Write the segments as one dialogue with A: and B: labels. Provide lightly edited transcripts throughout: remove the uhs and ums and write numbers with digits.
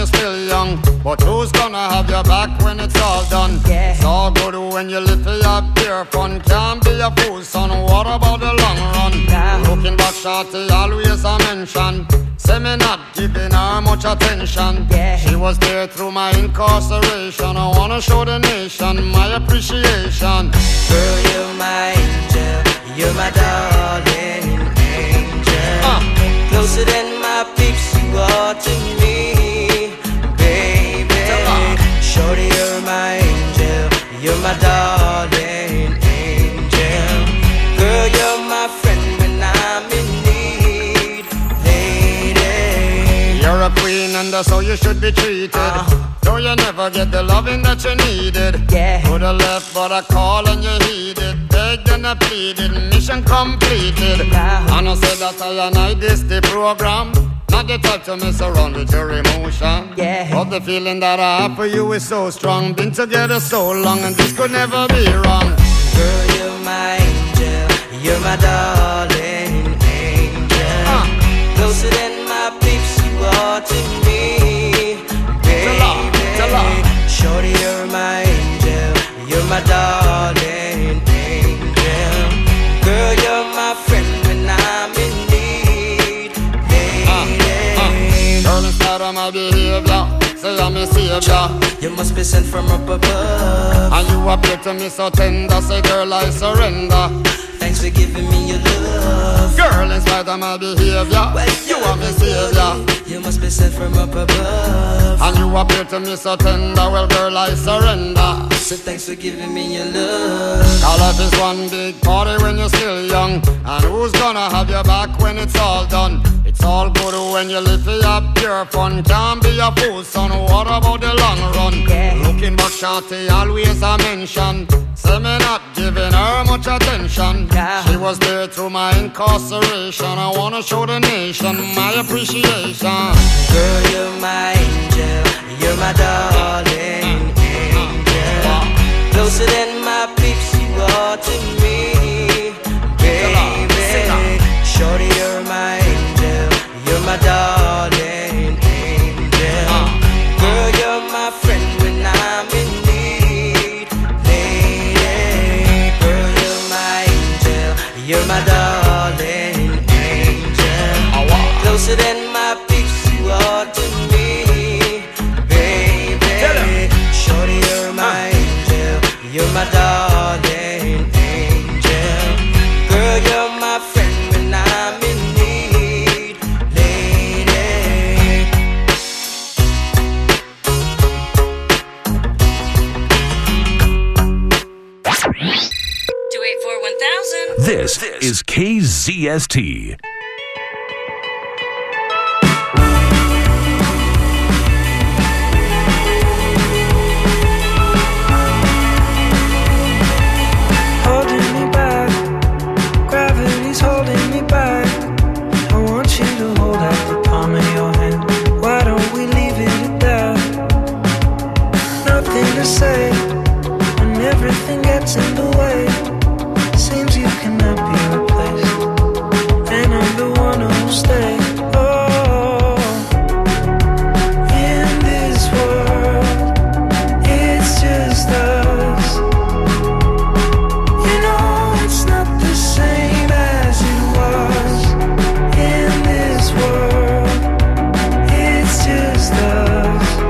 A: you're still young, but who's gonna have your back when it's all done?
B: Yeah.
A: It's all good when you live for your pure fun. Can't be a fool, son, what about the long run?
B: Nah.
A: Looking back, shorty, always a mention. Say me not giving her much attention.
B: Yeah.
A: She was there through my incarceration. I wanna show the nation my appreciation.
B: Girl, you're my angel, you're my darling angel. Closer than my peeps, you are to me, baby. Shorty, you're my angel, you're my darling angel. Girl, you're my friend when I'm in need, lady.
A: You're a queen and that's how you should be treated. Though you never get the loving that you needed.
B: Yeah.
A: Could've left but I called and you heeded. Begged and I pleaded, mission completed.
B: Wow.
A: And I said that I and I this the program. Not the type to mess around with your emotion.
B: Yeah.
A: But the feeling that I have for you is so strong. Been together so long and this could never be wrong.
B: Girl, you're my angel, you're my darling angel. Closer than my peeps, you are to me, baby. Shorty, you're my angel, you're my darling angel. Girl, you're my friend when I'm in need, lady.
A: Girl, in spite of my behavior, say I'm a savior.
B: You must be sent from up above.
A: And you appear to me so tender. Say girl, I surrender.
B: Thanks for giving me your love.
A: Girl, in spite of my behavior, you are my savior.
B: You must be sent from up above.
A: And you appear to me so tender. Well, girl, I surrender.
B: So thanks for giving me your love.
A: Our life is one big party when you're still young. And who's gonna have your back when it's all done? It's all good when you live for your pure fun. Can't be a fool, son, what about the long run?
B: Yeah.
A: Looking back, shorty, always a mention. Say me not giving her much attention.
B: Yeah.
A: She was there through my incarceration. I wanna show the nation my appreciation.
B: Girl, you're my angel, you're my darling angel. Closer than my peeps, you are to me, baby. Shorty, you're my angel, you're my darling angel. Girl, you're my friend when I'm in need, lady. Girl, you're my angel, you're my darling angel. Closer than my peeps, you are to me, baby. Shorty, you're my angel, you're my darling angel. Girl, you're my friend when I'm in need, lady.
C: This is KZST.
D: Say when everything gets in the way, seems you cannot be replaced, and I'm the one who'll stay. Oh, in this world, it's just us. You know it's not the same as it was. In this world, it's just us.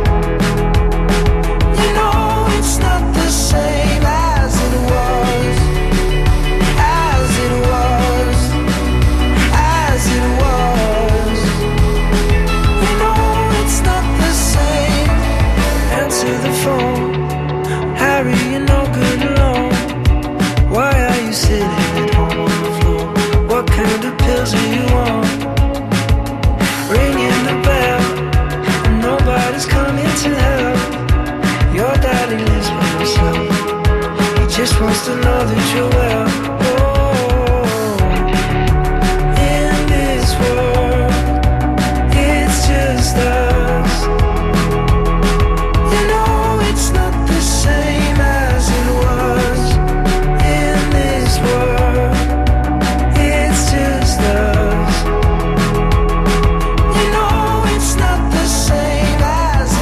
D: Same as it was, as it was, as it was. You know it's not the same. Answer the phone, Harry, you're no good alone. Why are you sitting at home on the floor? What kind of pills are you on? Ringing the bell, and nobody's coming to help. Your daddy lives by himself. He just wants to know that you're well. Oh, in this world, it's just us. You know it's not the same as it was. In this world, it's just us. You know it's not the same as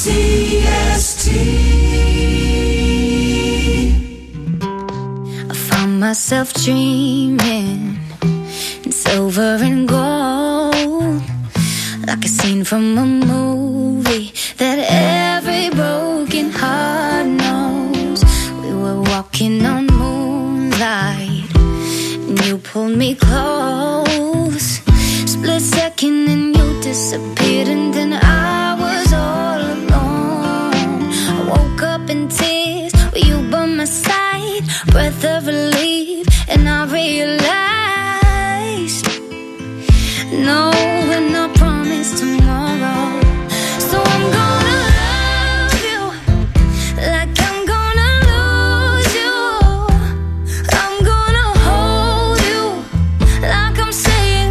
E: I found myself dreaming in silver and gold, like a scene from a movie that every broken heart knows. We were walking on moonlight and you pulled me close. Split second and you disappeared, and then I was all alone. I woke up in tears with you by my side, breath of relief, and I realized no, we're not promised tomorrow. So I'm gonna love you like I'm gonna lose you. I'm gonna hold you like I'm saying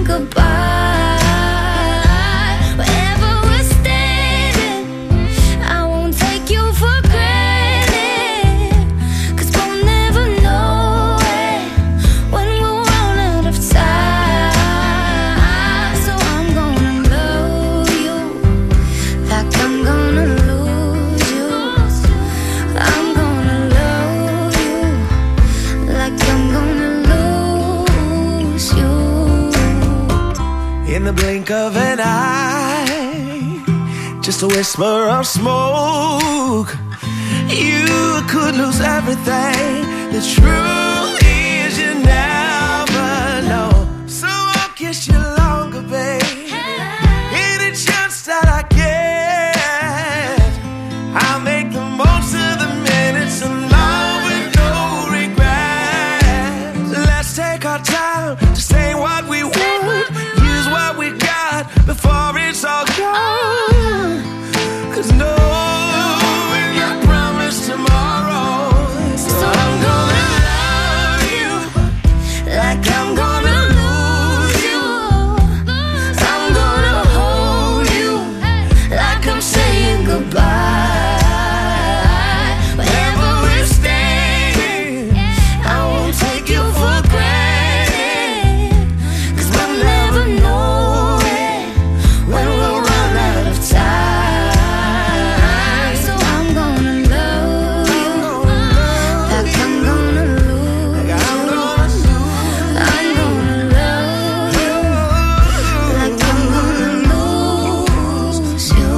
E: goodbye. Wherever we're standing, I won't take you for granted, 'cause we'll never know it when we'll run out of time. So I'm gonna love you like I'm gonna lose you. I'm gonna love you like I'm gonna lose you.
F: In the blink of an eye, just a whisper of smoke, you could lose everything. The truth is you never know. So I'll kiss you longer, babe. Any chance that I get, I'll make the most of the minutes in love with no regrets. Let's take our time to say what we want, use what we got before it's all gone. 'Cause no, we're not promised tomorrow. So I'm gonna love you like I'm gonna lose you. I'm gonna hold you like I'm saying goodbye. Wherever we're standing, I won't take you for granted, 'cause we'll never know it when we'll run out of time. So I'm gonna love you like I'm gonna lose you. I'm gonna love you like I'm gonna lose you.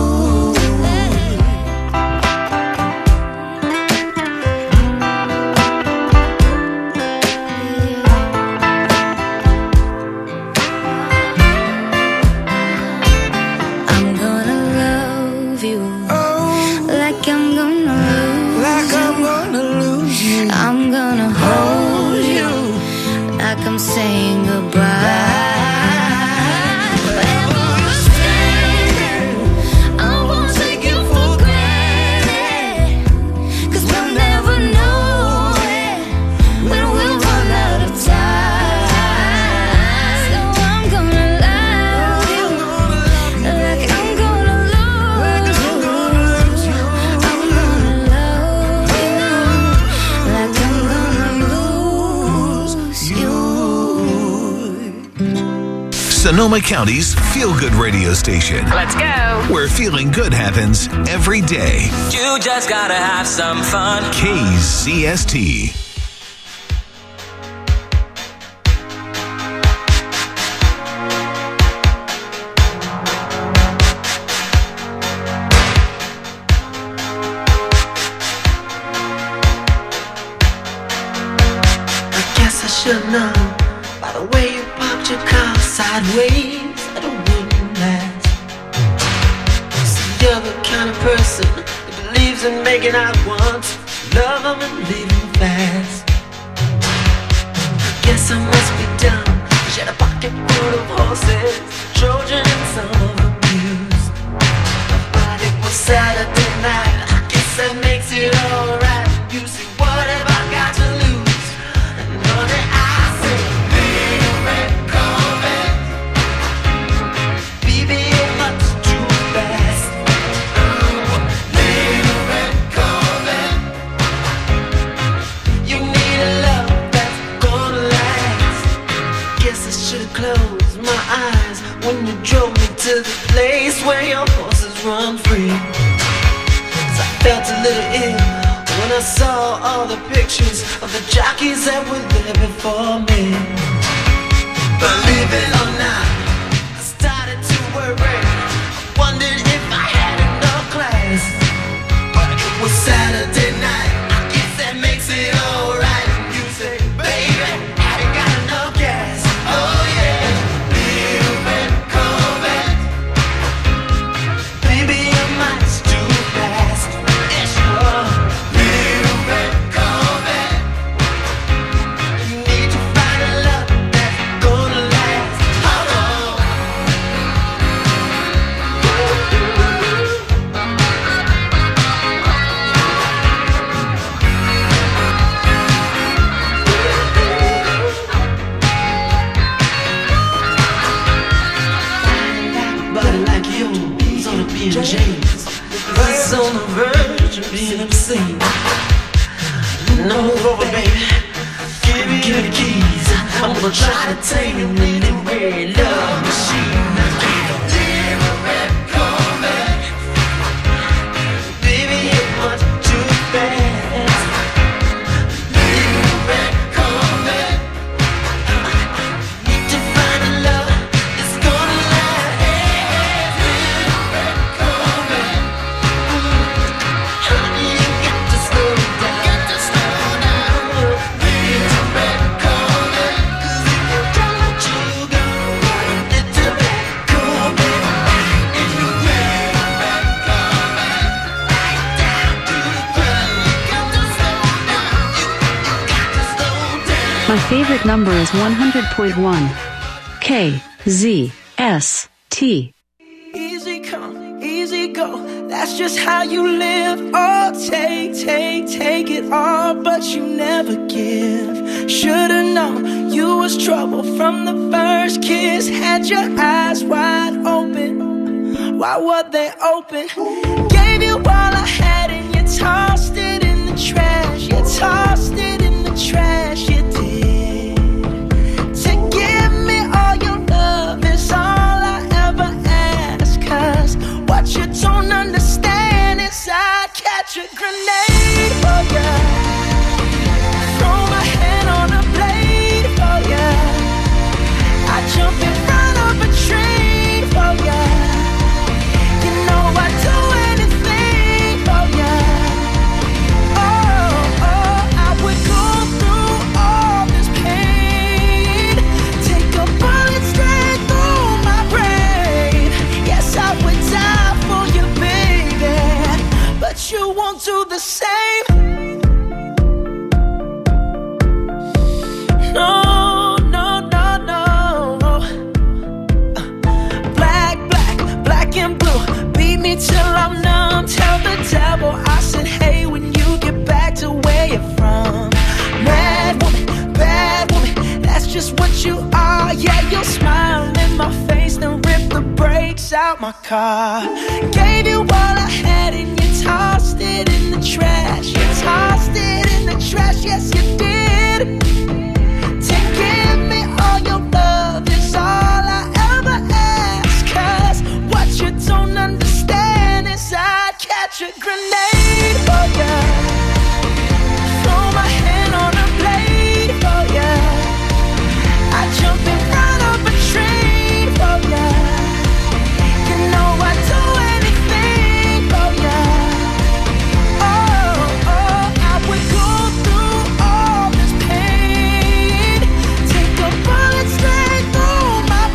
F: I'm gonna love you like I'm gonna lose you. I'm gonna hold you like I'm saying goodbye. Wherever we're standing, I won't take you for granted, 'cause we'll never know it when we'll run out of time. So I'm gonna love you like I'm gonna lose you. I'm gonna love you like I'm gonna lose you.
C: Sonoma County's feel-good radio station,
G: Let's go.
C: where feeling good happens every day.
B: You just gotta have some fun.
C: KZST.
F: I guess I should know by the way you parked your car sideways that it wouldn't last. See, you're the kind of person that believes in making out once, love them and leave them fast. I guess I must be dumb. She had a pocket full of horses, Trojan and some of abused. But it was Saturday night, I guess that makes it alright. You see, what have I got to lose? And honey, I say, little red Corvette, baby, you're much too fast. Little red Corvette, you need a love that's gonna last. Guess I should've closed my eyes when you drove me to the place where your horses run free. little ill when I saw all the pictures of the jockeys that were there before me. Believe it or not, I started to worry. I wondered if I had enough class. But it was Saturday night, I guess that makes it alright. You say, baby, I ain't got enough gas. Oh yeah, little red Corvette. Baby, your mind's too fast. Yeah, sure. Little red Corvette. You need to find a love that's gonna last. Hold on. Body like yours on a James, bus on the verge of being obscene. No over, baby. Give me the keys. I'm gonna try to tame you in the red love machine. Little red Corvette. Baby, you're much too fast. Little red Corvette. Need to find a love that's gonna last. Little red Corvette. Honey, you got to slow down. Little red Corvette. 'Cause if you don't let you go, little red Corvette. And you red Corvette. Right down to the ground. You got to slow down. You got to slow down.
G: My favorite number is 100.1. KZST.
D: Easy come, easy go. That's just how you live. Oh, take it all, but you never give. Should've known you was trouble from the first kiss. Had your eyes wide open. Why were they open? Gave you all I had and you tossed it in the trash. You tossed it in the trash. You did. To give me all your love is all I ever ask. 'Cause what you don't understand is I'd catch a grenade for ya. Throw my hand on a blade for ya. I jump in front of a train for ya. You know I'd do anything for ya. Oh, I would go through all this pain. Take a bullet straight through my brain. Yes, I would die for you, baby. But you won't do the same. No, no, no, no. Black and blue. Beat me till I'm numb. Tell the devil I said, hey, when you get back to where you're from. Mad woman, bad woman, that's just what you are. Yeah, you'll smile in my face, then rip the brakes out my car. Gave you all I had and you tossed it in the trash. You tossed it in the trash, yes you did. To give me all your love is all I ever ask. 'Cause what you don't understand is I'd catch a grenade for ya. Throw my hand on a blade for ya. I jump in front of a train for ya. You know I'd do anything for ya. Oh, I would go through all this pain. Take a bullet straight through my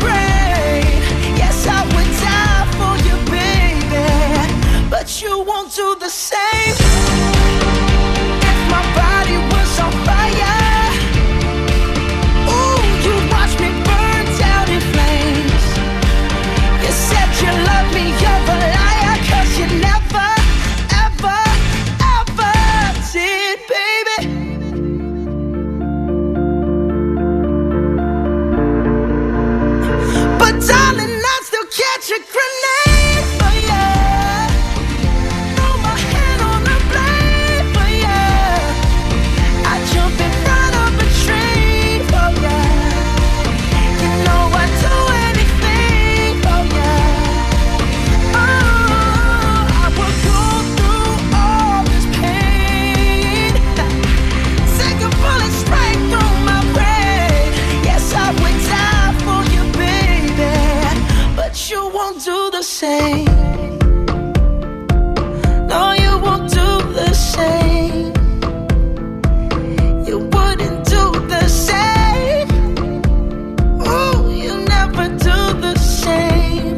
F: the same. No, you won't do the same. You wouldn't do the same. Ooh, you never do the same.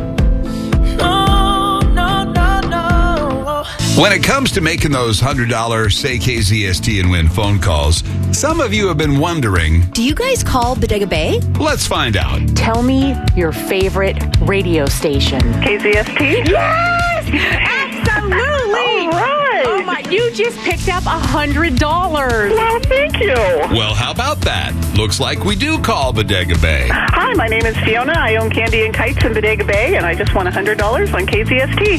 F: No, no, no, no.
H: When it comes to making those $100 Say KZST and Win phone calls, some of you have been wondering,
I: do you guys call Bodega Bay?
H: Let's find out.
J: Tell me your favorite radio station.
K: KZST?
J: Yes! Absolutely!
K: All right!
J: Oh my, you just picked up $100.
K: Well, thank you.
H: Well, how about that? Looks like we do call Bodega Bay.
K: Hi, my name is Fiona. I own Candy and Kites in Bodega Bay, and I just won $100 on KZST.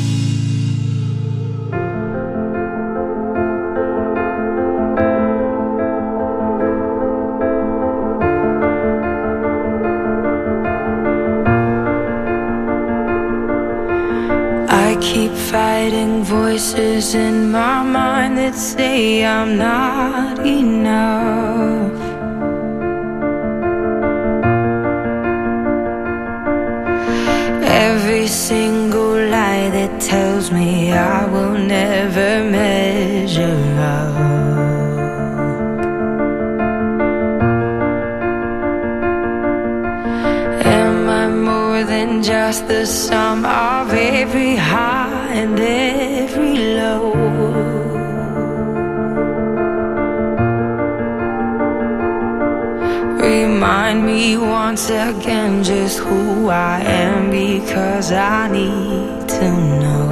D: I keep fighting voices in my mind that say I'm not enough. Every single lie that tells me I will never measure up. Am I more than just the sum of every high and every low? Remind me once again just who I am, because I need to know.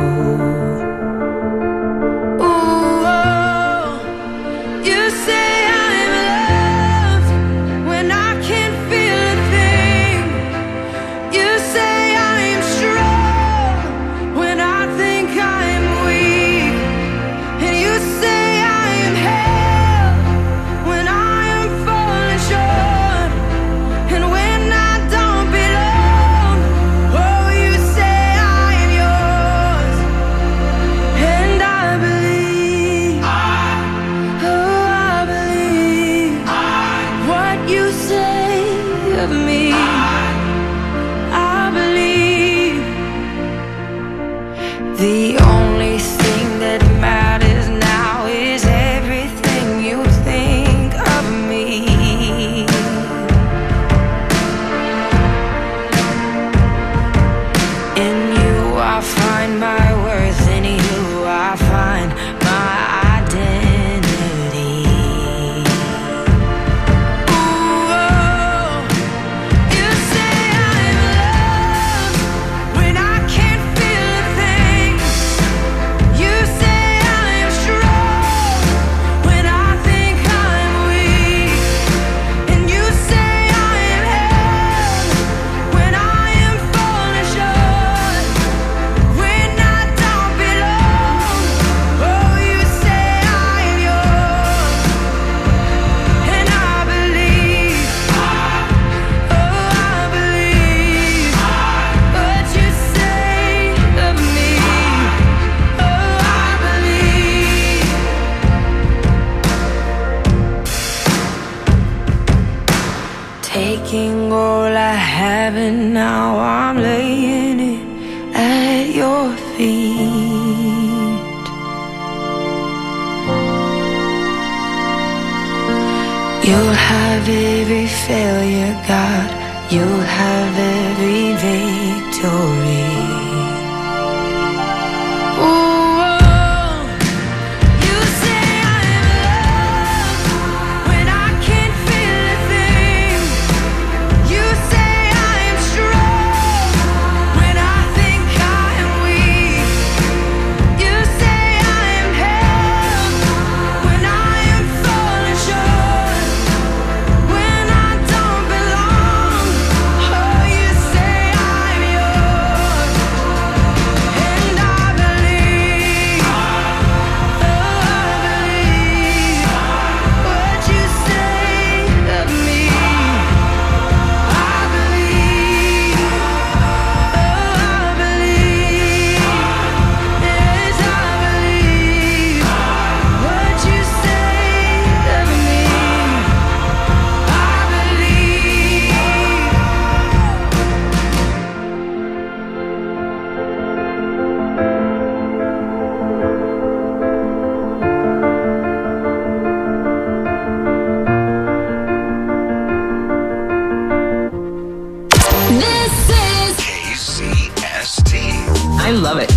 D: Ooh, oh, you say I'm loved when I can't feel a thing. You say I'm strong when I think I'm weak. And you say I am held when I am falling short. And when I don't belong, oh, you say I am yours. And I believe, oh, I believe what you say of me. I believe the only thing that matters now is everything you think of me. In you I find my worth, in you I find my identity. Ooh, oh, you say I'm loved when I can't feel a thing. You say I'm strong when I think I'm weak. And you say I am held when I am falling short. When I don't belong, oh, you say I am yours. And I believe, oh, I believe what you say of me. Oh, I believe. Taking all I have and now I'm laying it at your feet. You'll have every failure, God. You'll have every victory. Ooh, oh, you say I'm loved when I can't feel a thing. You say I am strong when I think I am weak. You say I am held when I am falling short. When I don't belong, oh, you say I'm yours.
L: I love it.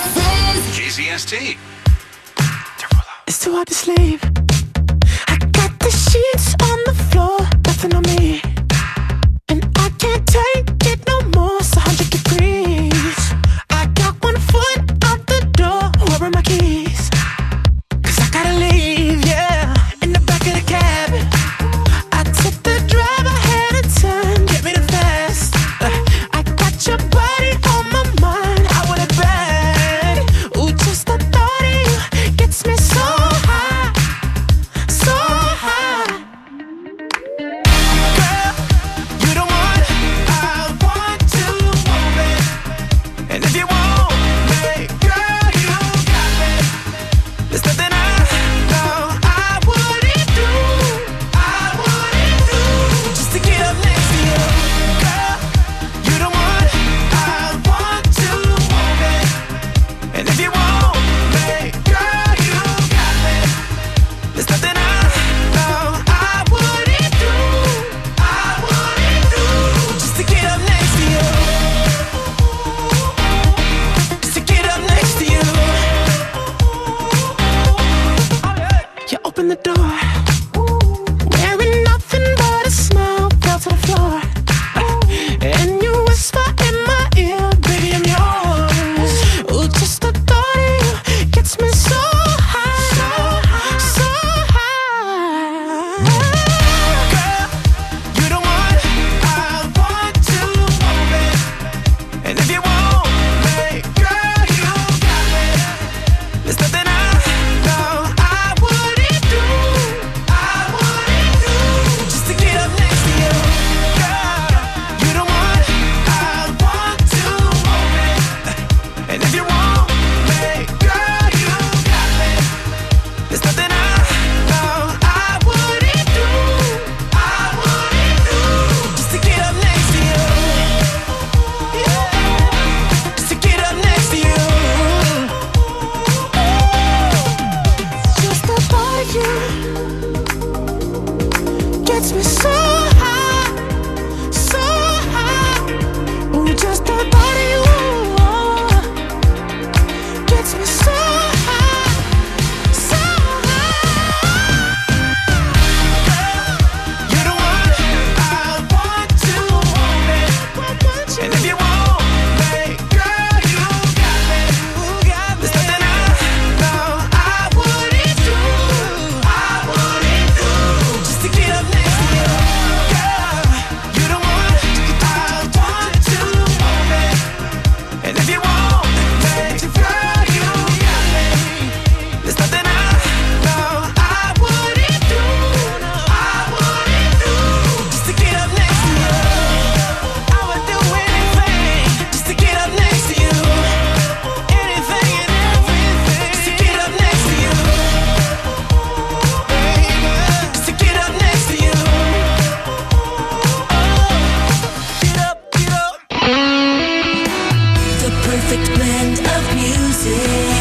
H: KZST.
F: It's too hard to sleep. I got the sheets on the floor, nothing on me. And I can't take it no more, it's 100 degrees. I got 1 foot out the door, where are my keys? 'Cause I gotta leave, yeah, in the back of the cab. I took the drive ahead of time, get me the fast. I got your body on my mind, I want it bad. Ooh, just the thought of you gets me so high, so high. Girl, you the one I want to move it. And if you want me, girl, you got me. There's nothing I know I wouldn't do, just to get up next to you. Girl, you the one I want to move it. And if you want me, girl, you got me. There's nothing I know I wouldn't do, just to get up next to you. Just to get up next to you. You open the door, wearing nothing but a smile, fell to the floor. And you whisper in my ear, baby, I'm yours. Ooh, just the thought of you gets me so high, so high. Girl, you the one I want to move it. And if you want me, girl, you got me. There's nothing I know I wouldn't do, just to get up next to you. Girl, you the one I want to move it. And if you want me, girl, you got me. There's nothing I know I wouldn't do, just to get up next to you. Just to get up next to you. Just the thought of you gets me so high, so high. Ooh, just the thought of you gets me so high, so high. You're the one I want to move it. And if you want me, girl, you got me. There's nothing I know I wouldn't do, just to get up next to you. Girl, you're the one I want to move it. And if you want me, girl, you got me. There's nothing I know I wouldn't do, just to get up next to you. I would do anything just to get up next to you. Anything and everything just to get up next to you. Just to get up next to you. Get up, get up.
D: The perfect blend of music.